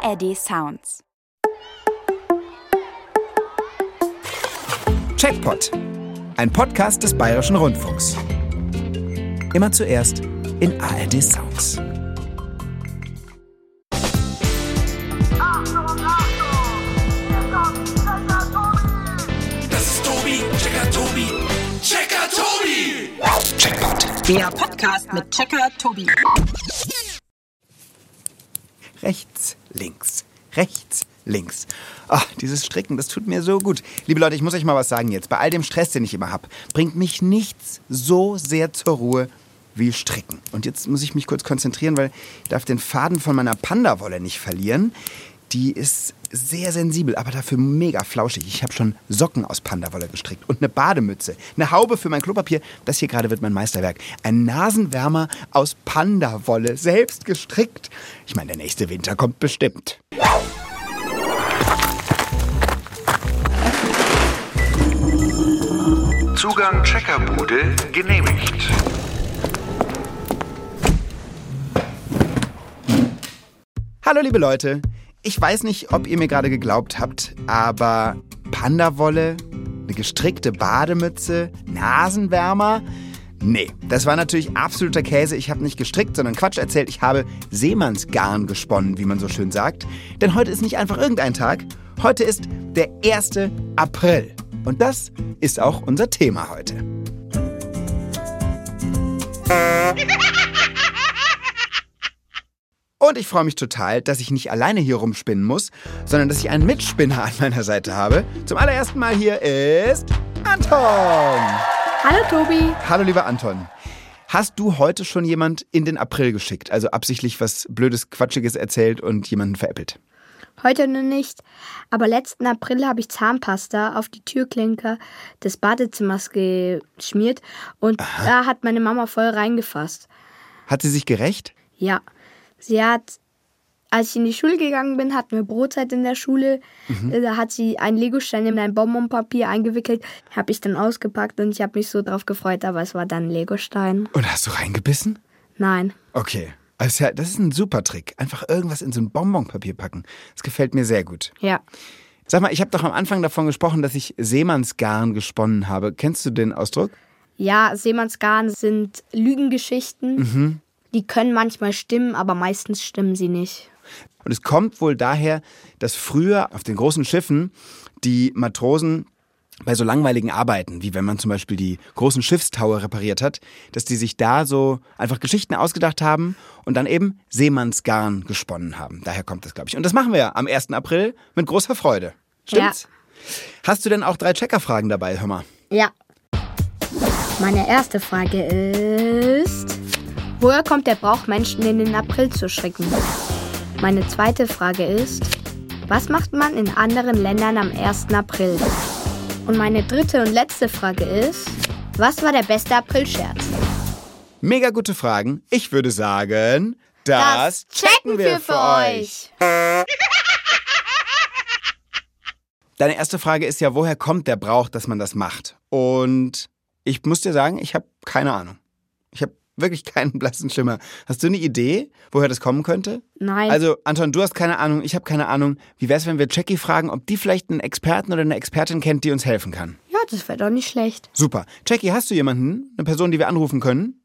ARD Sounds. Checkpot, ein Podcast des Bayerischen Rundfunks. Immer zuerst in ARD Sounds. Das ist Tobi, Checker Tobi, Checker Tobi! Checkpot. Der Podcast mit Checker Tobi. Rechts, links, rechts, links. Ach, dieses Stricken, das tut mir so gut. Liebe Leute, ich muss euch mal was sagen jetzt. Bei all dem Stress, den ich immer habe, bringt mich nichts so sehr zur Ruhe wie Stricken. Und jetzt muss ich mich kurz konzentrieren, weil ich darf den Faden von meiner Pandawolle nicht verlieren. Die ist sehr sensibel, aber dafür mega flauschig. Ich habe schon Socken aus Pandawolle gestrickt und eine Bademütze, eine Haube für mein Klopapier. Das hier gerade wird mein Meisterwerk. Ein Nasenwärmer aus Pandawolle, selbst gestrickt. Ich meine, der nächste Winter kommt bestimmt. Zugang Checkerbude genehmigt. Hallo liebe Leute, ich weiß nicht, ob ihr mir gerade geglaubt habt, aber Pandawolle, eine gestrickte Bademütze, Nasenwärmer? Nee, das war natürlich absoluter Käse. Ich habe nicht gestrickt, sondern Quatsch erzählt. Ich habe Seemannsgarn gesponnen, wie man so schön sagt. Denn heute ist nicht einfach irgendein Tag. Heute ist der 1. April. Und das ist auch unser Thema heute. Und ich freue mich total, dass ich nicht alleine hier rumspinnen muss, sondern dass ich einen Mitspinner an meiner Seite habe. Zum allerersten Mal hier ist Anton. Hallo Tobi. Hallo lieber Anton. Hast du heute schon jemand in den April geschickt? Also absichtlich was Blödes, Quatschiges erzählt und jemanden veräppelt? Heute noch nicht, aber letzten April habe ich Zahnpasta auf die Türklinke des Badezimmers geschmiert und da hat meine Mama voll reingefasst. Hat sie sich gerächt? Ja, sie hat, als ich in die Schule gegangen bin, hatten wir Brotzeit in der Schule, da hat sie einen Legostein in ein Bonbonpapier eingewickelt, habe ich dann ausgepackt und ich habe mich so drauf gefreut, aber es war dann ein Legostein. Und hast du reingebissen? Nein. Okay. Also ja, das ist ein super Trick. Einfach irgendwas in so ein Bonbonpapier packen. Das gefällt mir sehr gut. Ja. Sag mal, ich habe doch am Anfang davon gesprochen, dass ich Seemannsgarn gesponnen habe. Kennst du den Ausdruck? Ja, Seemannsgarn sind Lügengeschichten. Die können manchmal stimmen, aber meistens stimmen sie nicht. Und es kommt wohl daher, dass früher auf den großen Schiffen die Matrosen bei so langweiligen Arbeiten, wie wenn man zum Beispiel die großen Schiffstaue repariert hat, dass die sich da so einfach Geschichten ausgedacht haben und dann eben Seemannsgarn gesponnen haben. Daher kommt das, glaube ich. Und das machen wir ja am 1. April mit großer Freude. Stimmt's? Ja. Hast du denn auch 3 Checkerfragen dabei, hör mal? Ja. Meine erste Frage ist: Woher kommt der Brauch, Menschen in den April zu stricken? Meine zweite Frage ist: Was macht man in anderen Ländern am 1. April? Und meine dritte und letzte Frage ist: Was war der beste Aprilscherz? Mega gute Fragen. Ich würde sagen, das checken wir für euch. Deine erste Frage ist ja, woher kommt der Brauch, dass man das macht? Und ich muss dir sagen, ich habe keine Ahnung. Ich habe wirklich keinen blassen Schimmer. Hast du eine Idee, woher das kommen könnte? Nein. Also, Anton, du hast keine Ahnung, ich habe keine Ahnung. Wie wär's, wenn wir Jackie fragen, ob die vielleicht einen Experten oder eine Expertin kennt, die uns helfen kann? Ja, das wäre doch nicht schlecht. Super. Jackie, hast du jemanden, eine Person, die wir anrufen können?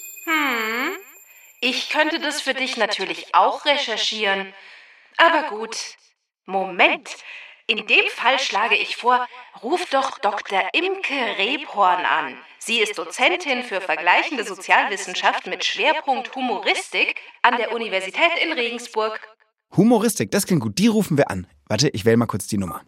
Ich könnte das für dich natürlich auch recherchieren. Aber gut. Moment. In dem Fall schlage ich vor, ruf doch Dr. Imke Rebhorn an. Sie ist Dozentin für vergleichende Sozialwissenschaft mit Schwerpunkt Humoristik an der Universität in Regensburg. Humoristik, das klingt gut. Die rufen wir an. Warte, ich wähle mal kurz die Nummer.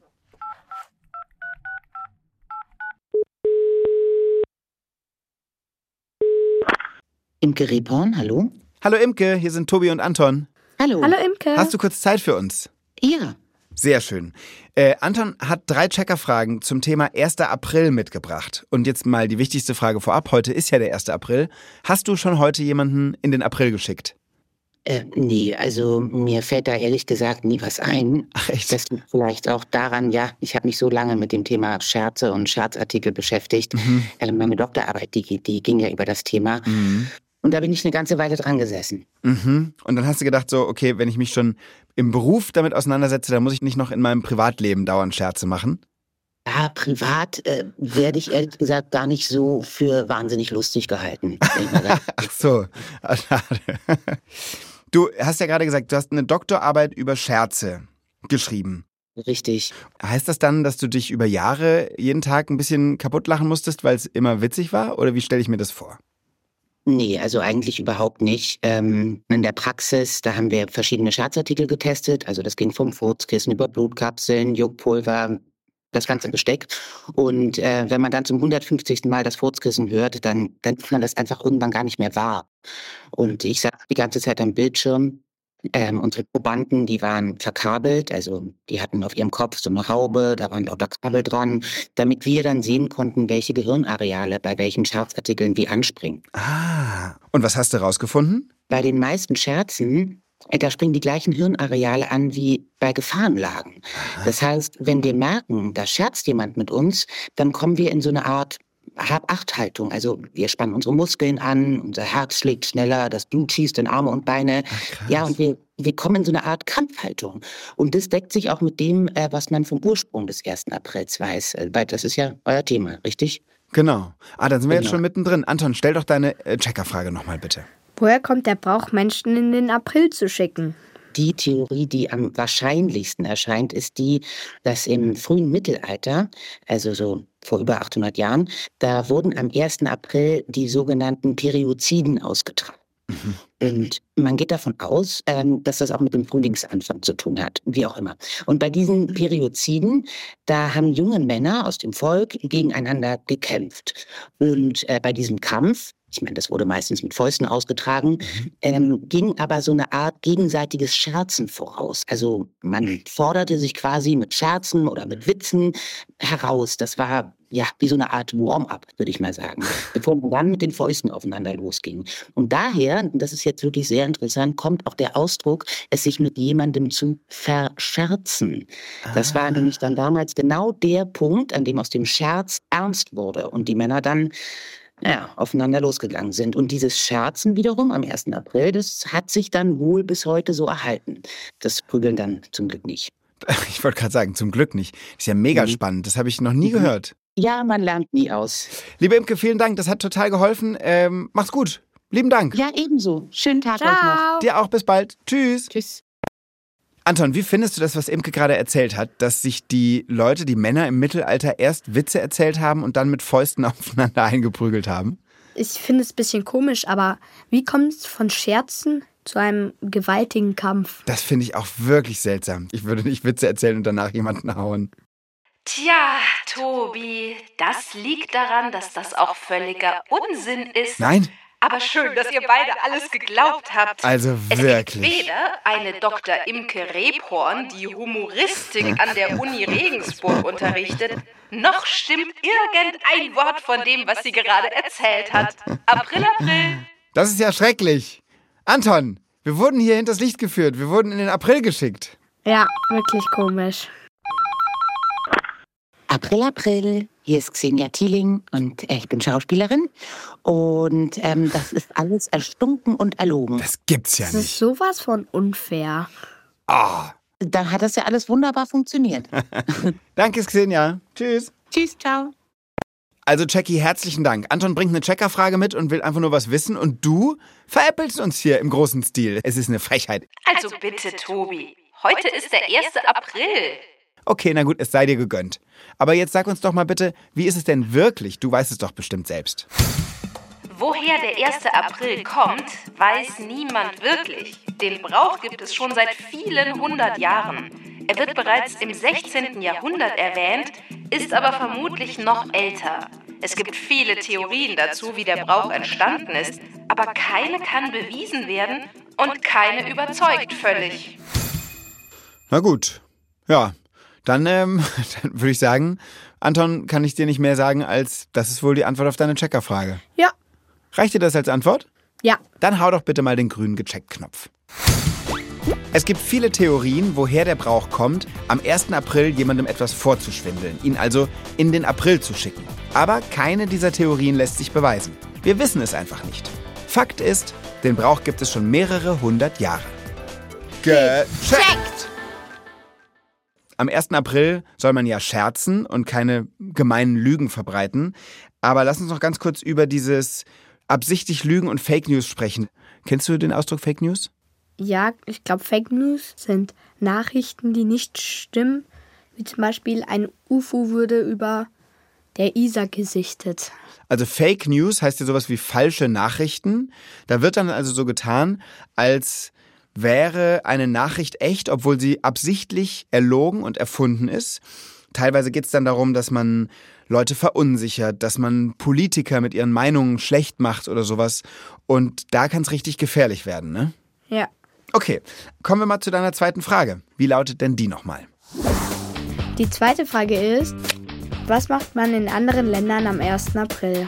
Imke Rebhorn, hallo? Hallo Imke, hier sind Tobi und Anton. Hallo. Hallo Imke. Hast du kurz Zeit für uns? Ja. Sehr schön. Anton hat 3 Checkerfragen zum Thema 1. April mitgebracht. Und jetzt mal die wichtigste Frage vorab. Heute ist ja der 1. April. Hast du schon heute jemanden in den April geschickt? Nee, also mir fällt da ehrlich gesagt nie was ein. Ach echt? Das liegt vielleicht auch daran, ja, ich habe mich so lange mit dem Thema Scherze und Scherzartikel beschäftigt. Meine Doktorarbeit, die ging ja über das Thema. Und da bin ich eine ganze Weile dran gesessen. Mhm. Und dann hast du gedacht so, okay, wenn ich mich schon im Beruf damit auseinandersetze, dann muss ich nicht noch in meinem Privatleben dauernd Scherze machen? Ja, privat werde ich ehrlich gesagt gar nicht so für wahnsinnig lustig gehalten. Ach so, schade. Du hast ja gerade gesagt, du hast eine Doktorarbeit über Scherze geschrieben. Richtig. Heißt das dann, dass du dich über Jahre jeden Tag ein bisschen kaputt lachen musstest, weil es immer witzig war? Oder wie stelle ich mir das vor? Nee, also eigentlich überhaupt nicht. In der Praxis, da haben wir verschiedene Scherzartikel getestet. Also das ging vom Furzkissen über Blutkapseln, Juckpulver, das ganze Besteck. Und wenn man dann zum 150. Mal das Furzkissen hört, dann nimmt man das einfach irgendwann gar nicht mehr wahr. Und ich saß die ganze Zeit am Bildschirm. Unsere Probanden, die waren verkabelt, also die hatten auf ihrem Kopf so eine Haube, da waren lauter Kabel dran, damit wir dann sehen konnten, welche Gehirnareale bei welchen Scherzartikeln wie anspringen. Ah, und was hast du rausgefunden? Bei den meisten Scherzen, da springen die gleichen Hirnareale an wie bei Gefahrenlagen. Das heißt, wenn wir merken, da scherzt jemand mit uns, dann kommen wir in so eine Art Hab-Acht-Haltung. Also wir spannen unsere Muskeln an, unser Herz schlägt schneller, das Blut schießt in Arme und Beine. Ach, ja, und wir kommen in so eine Art Kampfhaltung. Und das deckt sich auch mit dem, was man vom Ursprung des 1. Aprils weiß. Weil das ist ja euer Thema, richtig? Genau. Dann sind wir jetzt schon mittendrin. Anton, stell doch deine Checkerfrage nochmal bitte. Woher kommt der Brauch, Menschen in den April zu schicken? Die Theorie, die am wahrscheinlichsten erscheint, ist die, dass im frühen Mittelalter, also so vor über 800 Jahren, da wurden am 1. April die sogenannten Perioziden ausgetragen. Mhm. Und man geht davon aus, dass das auch mit dem Frühlingsanfang zu tun hat, wie auch immer. Und bei diesen Perioziden, da haben junge Männer aus dem Volk gegeneinander gekämpft. Und bei diesem Kampf, ich meine, das wurde meistens mit Fäusten ausgetragen, ging aber so eine Art gegenseitiges Scherzen voraus. Also man forderte sich quasi mit Scherzen oder mit Witzen heraus. Das war ja wie so eine Art Warm-up, würde ich mal sagen, bevor man dann mit den Fäusten aufeinander losging. Und daher, das ist jetzt wirklich sehr interessant, kommt auch der Ausdruck, es sich mit jemandem zu verscherzen. Das war nämlich dann damals genau der Punkt, an dem aus dem Scherz ernst wurde und die Männer dann aufeinander losgegangen sind. Und dieses Scherzen wiederum am 1. April, das hat sich dann wohl bis heute so erhalten. Das Prügeln dann zum Glück nicht. Ich wollte gerade sagen, zum Glück nicht. Das ist ja mega spannend. Das habe ich noch nie gehört. Ja, man lernt nie aus. Liebe Imke, vielen Dank. Das hat total geholfen. Mach's gut. Lieben Dank. Ja, ebenso. Schönen Tag euch noch. Dir auch. Bis bald. Tschüss. Tschüss. Anton, wie findest du das, was Imke gerade erzählt hat, dass sich die Leute, die Männer im Mittelalter erst Witze erzählt haben und dann mit Fäusten aufeinander eingeprügelt haben? Ich finde es ein bisschen komisch, aber wie kommt es von Scherzen zu einem gewaltigen Kampf? Das finde ich auch wirklich seltsam. Ich würde nicht Witze erzählen und danach jemanden hauen. Tja, Tobi, das liegt daran, dass das auch völliger Unsinn ist. Nein? Aber schön, dass ihr beide alles geglaubt habt. Also wirklich. Es gibt weder eine Dr. Imke Rebhorn, die Humoristik an der Uni Regensburg unterrichtet, noch stimmt irgendein Wort von dem, was sie gerade erzählt hat. April, April. Das ist ja schrecklich. Anton, wir wurden hier hinters Licht geführt. Wir wurden in den April geschickt. Ja, wirklich komisch. April, April. Hier ist Xenia Thieling und ich bin Schauspielerin. Und das ist alles erstunken und erlogen. Das gibt's ja Das nicht. ist sowas von unfair. Da hat das ja alles wunderbar funktioniert. Danke, Xenia. Tschüss. Tschüss, ciao. Also Jackie, herzlichen Dank. Anton bringt eine Checkerfrage mit und will einfach nur was wissen. Und du veräppelst uns hier im großen Stil. Es ist eine Frechheit. Also bitte, Tobi. Heute ist der 1. April. Okay, na gut, es sei dir gegönnt. Aber jetzt sag uns doch mal bitte, wie ist es denn wirklich? Du weißt es doch bestimmt selbst. Woher der 1. April kommt, weiß niemand wirklich. Den Brauch gibt es schon seit vielen 100 Jahren. Er wird bereits im 16. Jahrhundert erwähnt, ist aber vermutlich noch älter. Es gibt viele Theorien dazu, wie der Brauch entstanden ist, aber keine kann bewiesen werden und keine überzeugt völlig. Na gut, ja. Dann würde ich sagen, Anton, kann ich dir nicht mehr sagen, als das ist wohl die Antwort auf deine Checkerfrage. Ja. Reicht dir das als Antwort? Ja. Dann hau doch bitte mal den grünen Gecheckt-Knopf. Es gibt viele Theorien, woher der Brauch kommt, am 1. April jemandem etwas vorzuschwindeln, ihn also in den April zu schicken. Aber keine dieser Theorien lässt sich beweisen. Wir wissen es einfach nicht. Fakt ist, den Brauch gibt es schon mehrere 100 Jahre. Gecheckt! Am 1. April soll man ja scherzen und keine gemeinen Lügen verbreiten. Aber lass uns noch ganz kurz über dieses absichtlich Lügen und Fake News sprechen. Kennst du den Ausdruck Fake News? Ja, ich glaube, Fake News sind Nachrichten, die nicht stimmen. Wie zum Beispiel ein UFO wurde über der Isar gesichtet. Also Fake News heißt ja sowas wie falsche Nachrichten. Da wird dann also so getan, als wäre eine Nachricht echt, obwohl sie absichtlich erlogen und erfunden ist. Teilweise geht es dann darum, dass man Leute verunsichert, dass man Politiker mit ihren Meinungen schlecht macht oder sowas. Und da kann es richtig gefährlich werden, ne? Ja. Okay, kommen wir mal zu deiner zweiten Frage. Wie lautet denn die nochmal? Die zweite Frage ist, was macht man in anderen Ländern am 1. April?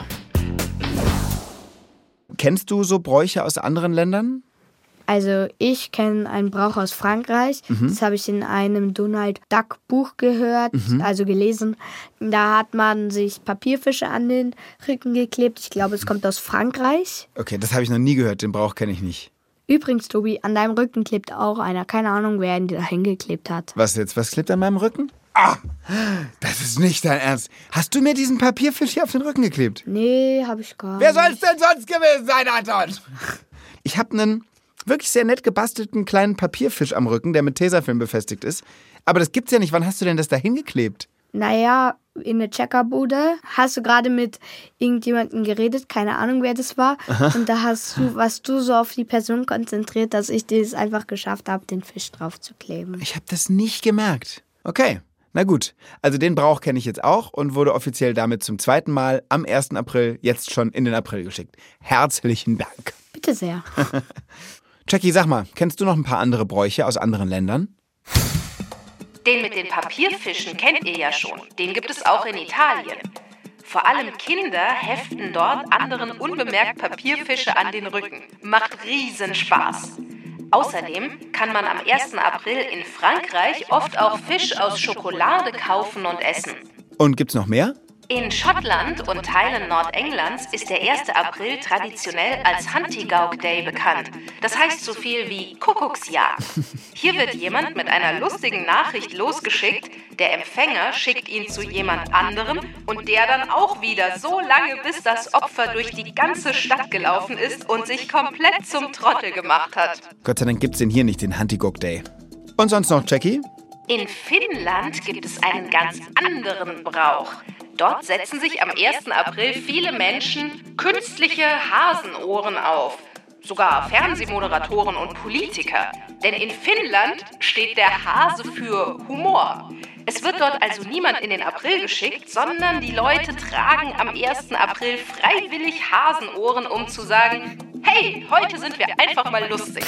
Kennst du so Bräuche aus anderen Ländern? Also ich kenne einen Brauch aus Frankreich. Das habe ich in einem Donald Duck Buch gehört, also gelesen. Da hat man sich Papierfische an den Rücken geklebt. Ich glaube, es kommt aus Frankreich. Okay, das habe ich noch nie gehört. Den Brauch kenne ich nicht. Übrigens, Tobi, an deinem Rücken klebt auch einer. Keine Ahnung, wer ihn da hingeklebt hat. Was jetzt? Was klebt an meinem Rücken? Ah, das ist nicht dein Ernst. Hast du mir diesen Papierfisch hier auf den Rücken geklebt? Nee, habe ich gar nicht. Wer soll es denn sonst gewesen sein, Anton? Ich habe einen wirklich sehr nett gebastelten kleinen Papierfisch am Rücken, der mit Tesafilm befestigt ist. Aber das gibt's ja nicht. Wann hast du denn das da hingeklebt? Naja, in der Checkerbude hast du gerade mit irgendjemandem geredet, keine Ahnung, wer das war. Aha. Und da warst du so auf die Person konzentriert, dass ich es einfach geschafft habe, den Fisch drauf zu kleben. Ich habe das nicht gemerkt. Okay, na gut. Also den Brauch kenne ich jetzt auch und wurde offiziell damit zum 2. Mal am 1. April jetzt schon in den April geschickt. Herzlichen Dank. Bitte sehr. Jackie, sag mal, kennst du noch ein paar andere Bräuche aus anderen Ländern? Den mit den Papierfischen kennt ihr ja schon. Den gibt es auch in Italien. Vor allem Kinder heften dort anderen unbemerkt Papierfische an den Rücken. Macht riesen Spaß. Außerdem kann man am 1. April in Frankreich oft auch Fisch aus Schokolade kaufen und essen. Und gibt's noch mehr? In Schottland und Teilen Nordenglands ist der 1. April traditionell als Huntigauk Day bekannt. Das heißt so viel wie Kuckucksjagd. Hier wird jemand mit einer lustigen Nachricht losgeschickt, der Empfänger schickt ihn zu jemand anderem und der dann auch wieder so lange, bis das Opfer durch die ganze Stadt gelaufen ist und sich komplett zum Trottel gemacht hat. Gott sei Dank gibt's den hier nicht, den Huntigauk Day. Und sonst noch, Jackie? In Finnland gibt es einen ganz anderen Brauch. Dort setzen sich am 1. April viele Menschen künstliche Hasenohren auf. Sogar Fernsehmoderatoren und Politiker. Denn in Finnland steht der Hase für Humor. Es wird dort also niemand in den April geschickt, sondern die Leute tragen am 1. April freiwillig Hasenohren, um zu sagen, hey, heute sind wir einfach mal lustig.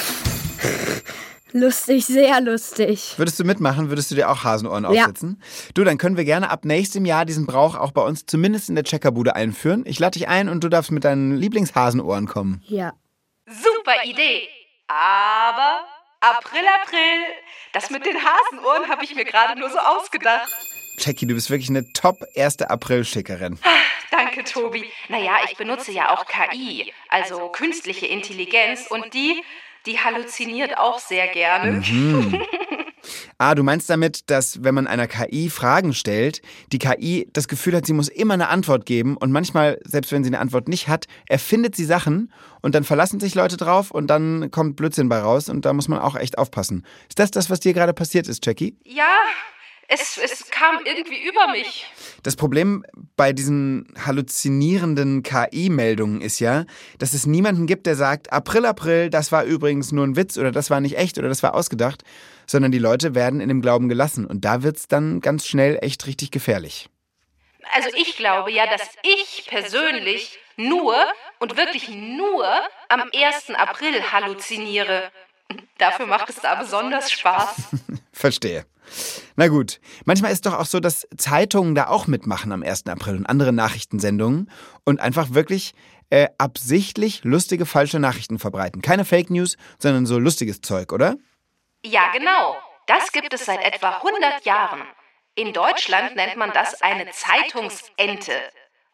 Lustig, sehr lustig. Würdest du mitmachen? Würdest du dir auch Hasenohren aufsetzen? Du, dann können wir gerne ab nächstem Jahr diesen Brauch auch bei uns zumindest in der Checkerbude einführen. Ich lade dich ein und du darfst mit deinen Lieblingshasenohren kommen. Ja. Super Idee. Aber April, das mit den Hasenohren habe ich mir gerade nur so ausgedacht. Jackie, du bist wirklich eine top 1. April-Schickerin. Danke, Tobi. Naja, ich benutze ja auch KI, also künstliche Intelligenz, und die halluziniert auch sehr gerne. Mhm. Du meinst damit, dass wenn man einer KI Fragen stellt, die KI das Gefühl hat, sie muss immer eine Antwort geben und manchmal, selbst wenn sie eine Antwort nicht hat, erfindet sie Sachen und dann verlassen sich Leute drauf und dann kommt Blödsinn bei raus und da muss man auch echt aufpassen. Ist das, was dir gerade passiert ist, Jackie? Ja, es kam irgendwie über mich. Das Problem bei diesen halluzinierenden KI-Meldungen ist ja, dass es niemanden gibt, der sagt, April, das war übrigens nur ein Witz oder das war nicht echt oder das war ausgedacht, sondern die Leute werden in dem Glauben gelassen und da wird's dann ganz schnell echt richtig gefährlich. Also ich glaube ja, dass ich persönlich nur und wirklich nur am 1. April halluziniere. Dafür macht es da besonders Spaß. Verstehe. Na gut, manchmal ist es doch auch so, dass Zeitungen da auch mitmachen am 1. April und andere Nachrichtensendungen und einfach wirklich absichtlich lustige, falsche Nachrichten verbreiten. Keine Fake News, sondern so lustiges Zeug, oder? Ja, genau. Das gibt es seit etwa 100 Jahren. In Deutschland nennt man das eine Zeitungsente.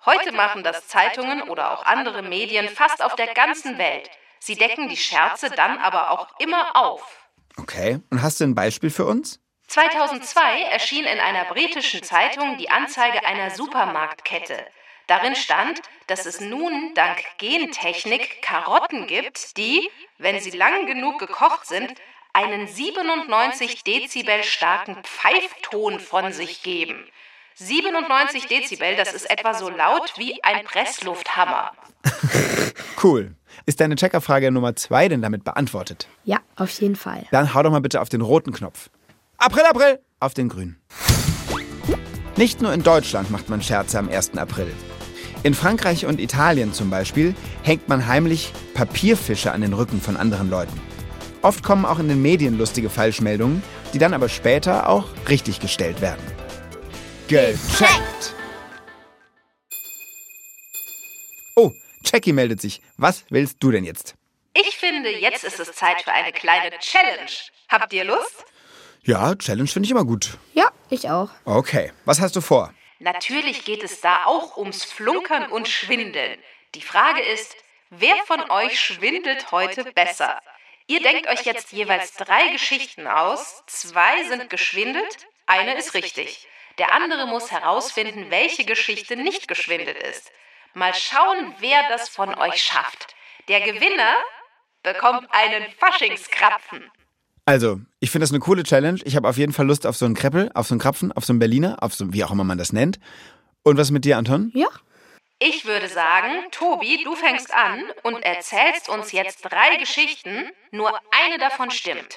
Heute machen das Zeitungen oder auch andere Medien fast auf der ganzen Welt. Sie decken die Scherze dann aber auch immer auf. Okay, und hast du ein Beispiel für uns? 2002 erschien in einer britischen Zeitung die Anzeige einer Supermarktkette. Darin stand, dass es nun dank Gentechnik Karotten gibt, die, wenn sie lang genug gekocht sind, einen 97 Dezibel starken Pfeifton von sich geben. 97 Dezibel, das ist etwa so laut wie ein Presslufthammer. Cool. Ist deine Checkerfrage Nummer 2 denn damit beantwortet? Ja, auf jeden Fall. Dann hau doch mal bitte auf den roten Knopf. April, April! Auf den grünen. Nicht nur in Deutschland macht man Scherze am 1. April. In Frankreich und Italien zum Beispiel hängt man heimlich Papierfische an den Rücken von anderen Leuten. Oft kommen auch in den Medien lustige Falschmeldungen, die dann aber später auch richtig gestellt werden. Gecheckt! Oh, Jackie meldet sich. Was willst du denn jetzt? Ich finde, jetzt ist es Zeit für eine kleine Challenge. Habt ihr Lust? Ja, Challenge finde ich immer gut. Ja, ich auch. Okay, was hast du vor? Natürlich geht es da auch ums Flunkern und Schwindeln. Die Frage ist, wer von euch schwindelt heute besser? Ihr denkt euch jetzt jeweils 3 Geschichten aus, 2 sind geschwindelt, eine ist richtig. Der andere muss herausfinden, welche Geschichte nicht geschwindelt ist. Mal schauen, wer das von euch schafft. Der Gewinner bekommt einen Faschingskrapfen. Also, ich finde das eine coole Challenge. Ich habe auf jeden Fall Lust auf so einen Kreppel, auf so einen Krapfen, auf so einen Berliner, auf so, wie auch immer man das nennt. Und was mit dir, Anton? Ja. Ich würde sagen, Tobi, du fängst an und erzählst uns jetzt 3 Geschichten, nur eine davon stimmt.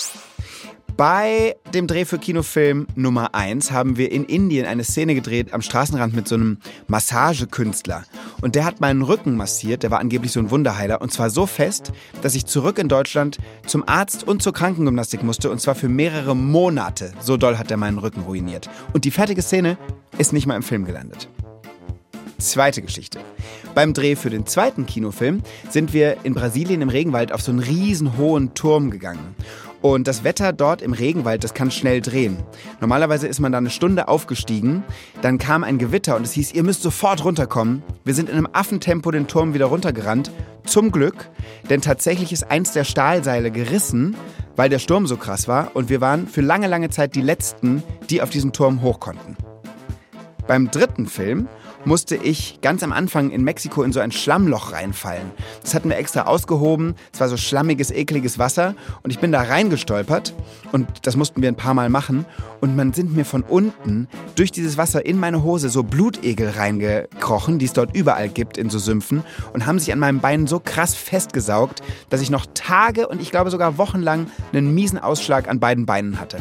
Bei dem Dreh für Kinofilm Nummer 1 haben wir in Indien eine Szene gedreht am Straßenrand mit so einem Massagekünstler. Und der hat meinen Rücken massiert, der war angeblich so ein Wunderheiler. Und zwar so fest, dass ich zurück in Deutschland zum Arzt und zur Krankengymnastik musste. Und zwar für mehrere Monate. So doll hat er meinen Rücken ruiniert. Und die fertige Szene ist nicht mal im Film gelandet. Zweite Geschichte. Beim Dreh für den zweiten Kinofilm sind wir in Brasilien im Regenwald auf so einen riesen hohen Turm gegangen. Und das Wetter dort im Regenwald, das kann schnell drehen. Normalerweise ist man da eine Stunde aufgestiegen, dann kam ein Gewitter und es hieß, ihr müsst sofort runterkommen. Wir sind in einem Affentempo den Turm wieder runtergerannt. Zum Glück, denn tatsächlich ist eins der Stahlseile gerissen, weil der Sturm so krass war und wir waren für lange, lange Zeit die Letzten, die auf diesen Turm hoch konnten. Beim dritten Film musste ich ganz am Anfang in Mexiko in so ein Schlammloch reinfallen. Das hatten wir extra ausgehoben. Es war so schlammiges, ekliges Wasser. Und ich bin da reingestolpert. Und das mussten wir ein paar Mal machen. Und man sind mir von unten durch dieses Wasser in meine Hose so Blutegel reingekrochen, die es dort überall gibt in so Sümpfen. Und haben sich an meinen Beinen so krass festgesaugt, dass ich noch Tage und ich glaube sogar wochenlang einen miesen Ausschlag an beiden Beinen hatte.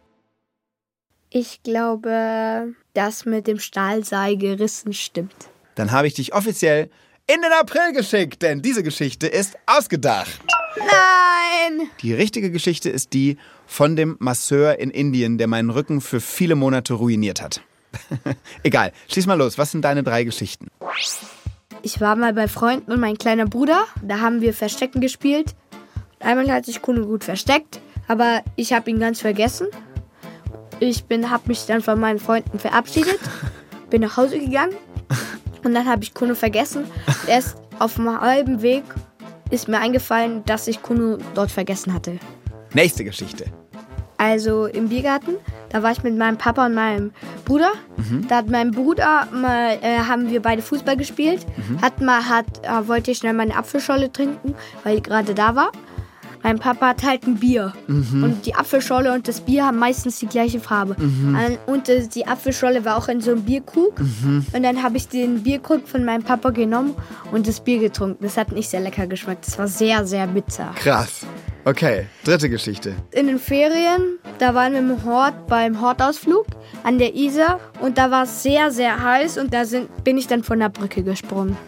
Ich glaube, das mit dem Stahlseil gerissen stimmt. Dann habe ich dich offiziell in den April geschickt, denn diese Geschichte ist ausgedacht. Nein! Die richtige Geschichte ist die von dem Masseur in Indien, der meinen Rücken für viele Monate ruiniert hat. Egal, schieß mal los. Was sind deine 3 Geschichten? Ich war mal bei Freunden und mein kleiner Bruder. Da haben wir Verstecken gespielt. Einmal hat sich Kuno gut versteckt, aber ich habe ihn ganz vergessen. Ich habe mich dann von meinen Freunden verabschiedet, bin nach Hause gegangen und dann habe ich Kuno vergessen. Erst auf dem halben Weg ist mir eingefallen, dass ich Kuno dort vergessen hatte. Nächste Geschichte. Also im Biergarten, da war ich mit meinem Papa und meinem Bruder. Da hat mein Bruder mal, haben wir beide Fußball gespielt. Wollte ich schnell meine Apfelscholle trinken, weil ich gerade da war. Mein Papa hat halt ein Bier. Und die Apfelscholle und das Bier haben meistens die gleiche Farbe. Und die Apfelscholle war auch in so einem Bierkrug. Und dann habe ich den Bierkrug von meinem Papa genommen und das Bier getrunken. Das hat nicht sehr lecker geschmeckt. Das war sehr, sehr bitter. Krass. Okay, dritte Geschichte. In den Ferien, da waren wir im Hort beim Hortausflug an der Isar. Und da war es sehr, sehr heiß und da bin ich dann von der Brücke gesprungen.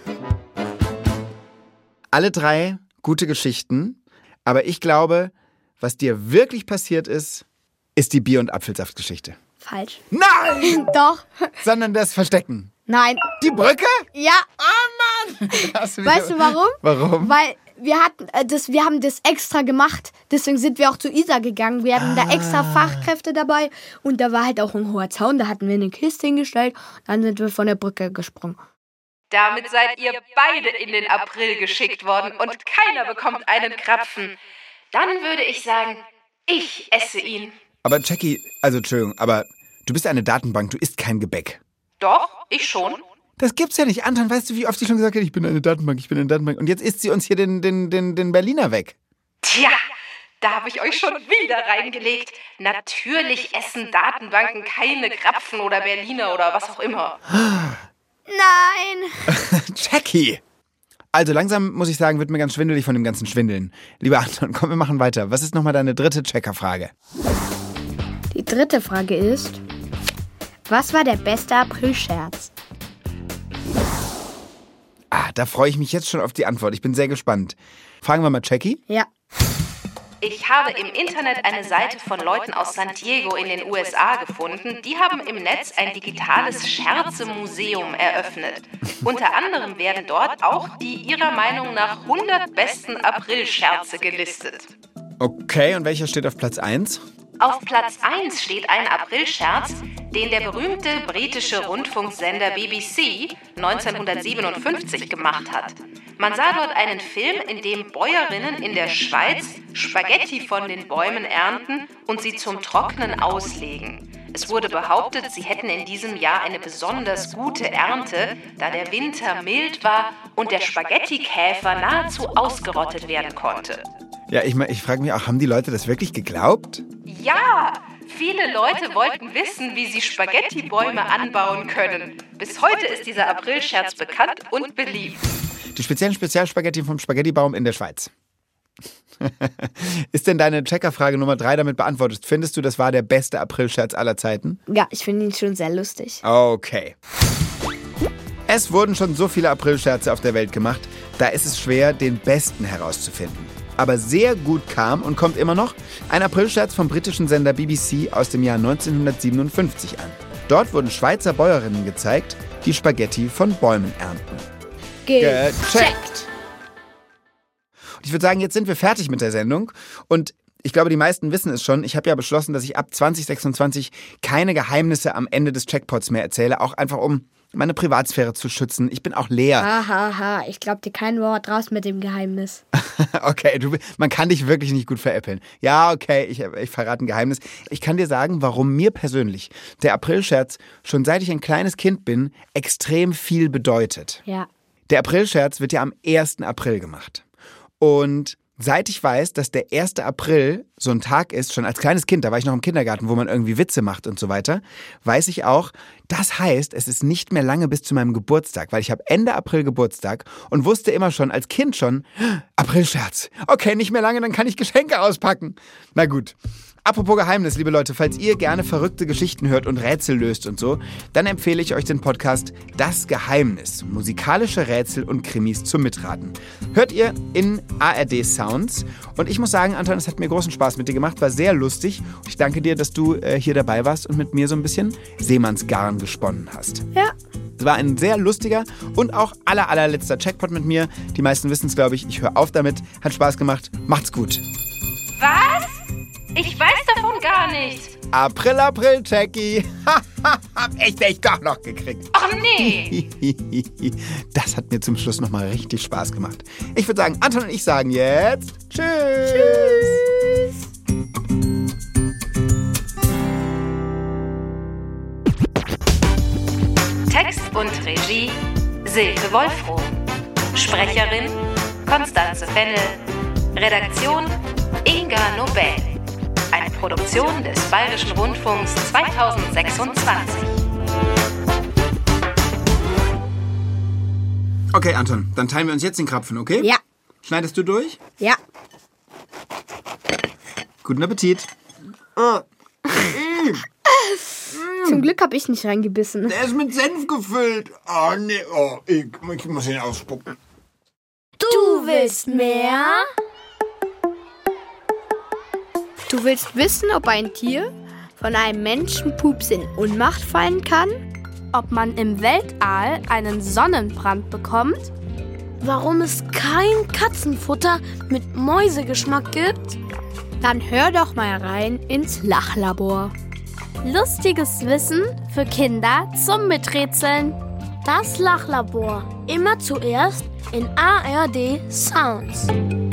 Alle 3 gute Geschichten. Aber ich glaube, was dir wirklich passiert ist die Bier- und Apfelsaftgeschichte. Falsch. Nein! Doch. Sondern das Verstecken. Nein. Die Brücke? Ja. Oh Mann! Weißt du warum? Warum? Weil wir haben das extra gemacht. Deswegen sind wir auch zur Isar gegangen. Wir hatten da extra Fachkräfte dabei. Und da war halt auch ein hoher Zaun. Da hatten wir eine Kiste hingestellt. Dann sind wir von der Brücke gesprungen. Damit seid ihr beide in den April geschickt worden und keiner bekommt einen Krapfen. Dann würde ich sagen, ich esse ihn. Aber Jackie, also Entschuldigung, aber du bist eine Datenbank, du isst kein Gebäck. Doch, ich schon. Das gibt's ja nicht. Anton, weißt du, wie oft sie schon gesagt hat, ich bin eine Datenbank. Und jetzt isst sie uns hier den Berliner weg. Tja, da habe ich euch schon wieder reingelegt. Natürlich essen Datenbanken keine Krapfen oder Berliner oder was auch immer. Nein! Jackie! Also langsam, muss ich sagen, wird mir ganz schwindelig von dem ganzen Schwindeln. Lieber Anton, komm, wir machen weiter. Was ist nochmal deine dritte Checkerfrage? Die dritte Frage ist, was war der beste Aprilscherz? Da freue ich mich jetzt schon auf die Antwort. Ich bin sehr gespannt. Fragen wir mal Jackie? Ja. Ich habe im Internet eine Seite von Leuten aus San Diego in den USA gefunden. Die haben im Netz ein digitales Scherze-Museum eröffnet. Unter anderem werden dort auch die ihrer Meinung nach 100 besten Aprilscherze gelistet. Okay, und welcher steht auf Platz 1? Auf Platz 1 steht ein Aprilscherz, den der berühmte britische Rundfunksender BBC 1957 gemacht hat. Man sah dort einen Film, in dem Bäuerinnen in der Schweiz Spaghetti von den Bäumen ernten und sie zum Trocknen auslegen. Es wurde behauptet, sie hätten in diesem Jahr eine besonders gute Ernte, da der Winter mild war und der Spaghettikäfer nahezu ausgerottet werden konnte. Ja, ich frage mich auch, haben die Leute das wirklich geglaubt? Ja, viele Leute wollten wissen, wie sie Spaghettibäume anbauen können. Bis heute ist dieser Aprilscherz bekannt und beliebt. Die speziellen Spezialspaghetti vom Spaghettibaum in der Schweiz. Ist denn deine Checkerfrage Nummer 3 damit beantwortet? Findest du, das war der beste Aprilscherz aller Zeiten? Ja, ich finde ihn schon sehr lustig. Okay. Es wurden schon so viele Aprilscherze auf der Welt gemacht, da ist es schwer, den besten herauszufinden. Aber sehr gut kam und kommt immer noch ein Aprilscherz vom britischen Sender BBC aus dem Jahr 1957 an. Dort wurden Schweizer Bäuerinnen gezeigt, die Spaghetti von Bäumen ernten. Gecheckt! Und ich würde sagen, jetzt sind wir fertig mit der Sendung und ich glaube, die meisten wissen es schon. Ich habe ja beschlossen, dass ich ab 2026 keine Geheimnisse am Ende des Checkpots mehr erzähle, auch einfach um meine Privatsphäre zu schützen. Ich bin auch leer. Haha, ich glaube dir kein Wort raus mit dem Geheimnis. Okay, man kann dich wirklich nicht gut veräppeln. Ja, okay, ich verrate ein Geheimnis. Ich kann dir sagen, warum mir persönlich der Aprilscherz schon seit ich ein kleines Kind bin extrem viel bedeutet. Ja. Der Aprilscherz wird ja am 1. April gemacht. Und seit ich weiß, dass der 1. April so ein Tag ist, schon als kleines Kind, da war ich noch im Kindergarten, wo man irgendwie Witze macht und so weiter, weiß ich auch, das heißt, es ist nicht mehr lange bis zu meinem Geburtstag, weil ich habe Ende April Geburtstag und wusste immer schon, als Kind schon, Aprilscherz. Okay, nicht mehr lange, dann kann ich Geschenke auspacken. Na gut. Apropos Geheimnis, liebe Leute, falls ihr gerne verrückte Geschichten hört und Rätsel löst und so, dann empfehle ich euch den Podcast Das Geheimnis. Musikalische Rätsel und Krimis zum Mitraten. Hört ihr in ARD Sounds. Und ich muss sagen, Anton, es hat mir großen Spaß mit dir gemacht, war sehr lustig. Und ich danke dir, dass du hier dabei warst und mit mir so ein bisschen Seemannsgarn gesponnen hast. Ja. Es war ein sehr lustiger und auch allerletzter Checkpot mit mir. Die meisten wissen es, glaube ich. Ich höre auf damit. Hat Spaß gemacht. Macht's gut. Was? Ich weiß davon gar nichts. April, Jackie. Hab echt doch noch gekriegt. Ach nee. Das hat mir zum Schluss nochmal richtig Spaß gemacht. Ich würde sagen, Anton und ich sagen jetzt Tschüss. Text und Regie Silke Wolfrohm. Sprecherin Konstanze Fennel. Redaktion Inga Nobel. Eine Produktion des Bayerischen Rundfunks 2026. Okay, Anton, dann teilen wir uns jetzt den Krapfen, okay? Ja. Schneidest du durch? Ja. Guten Appetit. Zum Glück habe ich nicht reingebissen. Der ist mit Senf gefüllt. Oh, nee. Oh, ich muss ihn ausspucken. Du willst mehr? Du willst wissen, ob ein Tier von einem Menschenpups in Ohnmacht fallen kann? Ob man im Weltall einen Sonnenbrand bekommt? Warum es kein Katzenfutter mit Mäusegeschmack gibt? Dann hör doch mal rein ins Lachlabor. Lustiges Wissen für Kinder zum Miträtseln. Das Lachlabor. Immer zuerst in ARD Sounds.